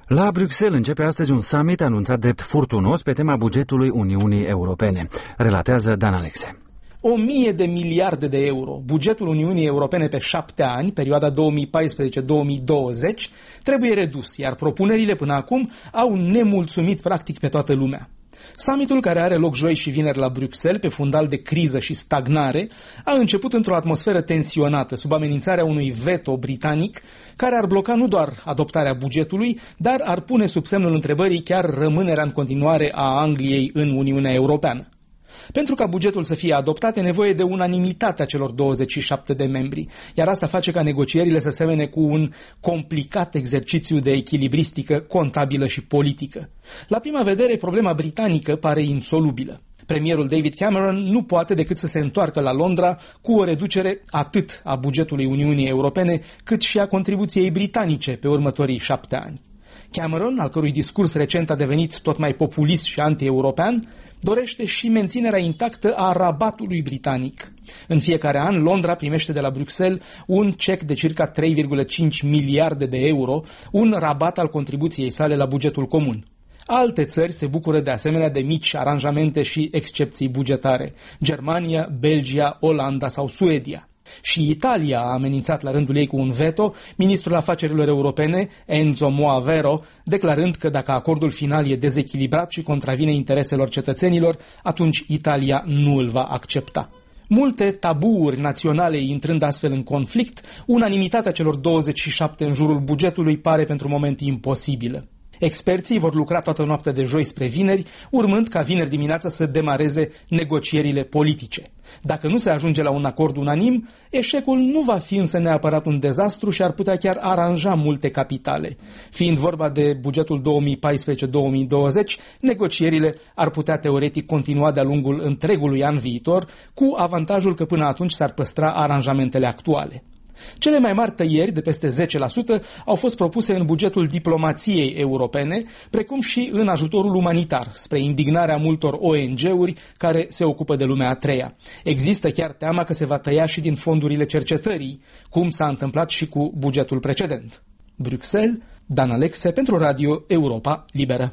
La Bruxelles începe astăzi un summit anunțat drept furtunos pe tema bugetului Uniunii Europene. Relatează Dan Alexe. 1.000 de miliarde de euro, bugetul Uniunii Europene pe 7 ani, perioada 2014-2020, trebuie redus, iar propunerile până acum au nemulțumit practic pe toată lumea. Summitul, care are loc joi și vineri la Bruxelles, pe fundal de criză și stagnare, a început într-o atmosferă tensionată, sub amenințarea unui veto britanic, care ar bloca nu doar adoptarea bugetului, dar ar pune sub semnul întrebării chiar rămânerea în continuare a Angliei în Uniunea Europeană. Pentru ca bugetul să fie adoptat, e nevoie de unanimitatea celor 27 de membri, iar asta face ca negocierile să semene cu un complicat exercițiu de echilibristică contabilă și politică. La prima vedere, problema britanică pare insolubilă. Premierul David Cameron nu poate decât să se întoarcă la Londra cu o reducere atât a bugetului Uniunii Europene, cât și a contribuției britanice pe următorii 7 ani. Cameron, al cărui discurs recent a devenit tot mai populist și anti-european, dorește și menținerea intactă a rabatului britanic. În fiecare an, Londra primește de la Bruxelles un cec de circa 3,5 miliarde de euro, un rabat al contribuției sale la bugetul comun. Alte țări se bucură de asemenea de mici aranjamente și excepții bugetare: Germania, Belgia, Olanda sau Suedia. Și Italia a amenințat la rândul ei cu un veto, ministrul afacerilor europene, Enzo Moavero, declarând că dacă acordul final e dezechilibrat și contravine intereselor cetățenilor, atunci Italia nu îl va accepta. Multe tabuuri naționale intrând astfel în conflict, unanimitatea celor 27 în jurul bugetului pare pentru moment imposibilă. Experții vor lucra toată noaptea de joi spre vineri, urmând ca vineri dimineața să demareze negocierile politice. Dacă nu se ajunge la un acord unanim, eșecul nu va fi însă neapărat un dezastru și ar putea chiar aranja multe capitale. Fiind vorba de bugetul 2014-2020, negocierile ar putea teoretic continua de-a lungul întregului an viitor, cu avantajul că până atunci s-ar păstra aranjamentele actuale. Cele mai mari tăieri, de peste 10%, au fost propuse în bugetul diplomației europene, precum și în ajutorul umanitar, spre indignarea multor ONG-uri care se ocupă de lumea a treia. Există chiar teama că se va tăia și din fondurile cercetării, cum s-a întâmplat și cu bugetul precedent. Bruxelles, Dan Alexe pentru Radio Europa Liberă.